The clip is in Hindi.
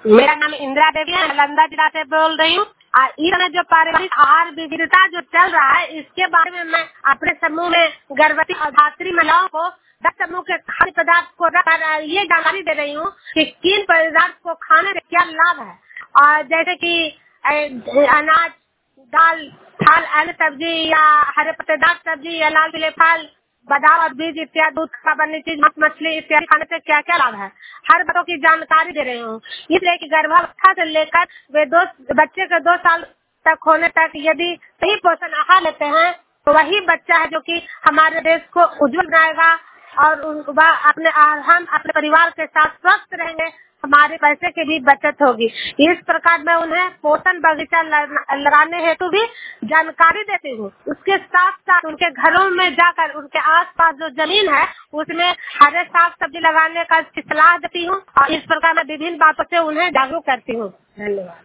मेरा नाम इंदिरा देवी है, नालंदा जिला से बोल रही हूँ। इस समय जो पारिवारिक आहार विविधता जो चल रहा है, इसके बारे में मैं अपने समूह में गर्भवती और धात्री महिलाओं को 10 समूह के खाद्य पदार्थ को रखकर ये जानकारी दे रही हूँ कि किन पदार्थ को खाने से क्या लाभ है। और जैसे कि अनाज, दाल, फल, अन्य सब्जी या हरे पत्तेदार सब्जी या लाल पीले फल, बादाम और बीज इत्यादि, दूध का बनी चीज, मांस मछली इत्यादि खाने से क्या क्या लाभ है, हर बातों की जानकारी दे रही हूँ। इसलिए कि गर्भावस्था से लेकर वे बच्चे के 2 साल तक होने तक यदि सही पोषण आहार लेते हैं तो वही बच्चा है जो कि हमारे देश को उज्जवल बनाएगा और हम अपने परिवार के साथ स्वस्थ रहेंगे, हमारे पैसे की भी बचत होगी। इस प्रकार मैं उन्हें पोषण बगीचा लगाने हेतु भी जानकारी देती हूँ। उसके साथ साथ उनके घरों में जाकर उनके आसपास जो जमीन है उसमें हरे साग सब्जी लगाने का सलाह देती हूँ और इस प्रकार मैं विभिन्न बातों से उन्हें जागरूक करती हूँ। धन्यवाद।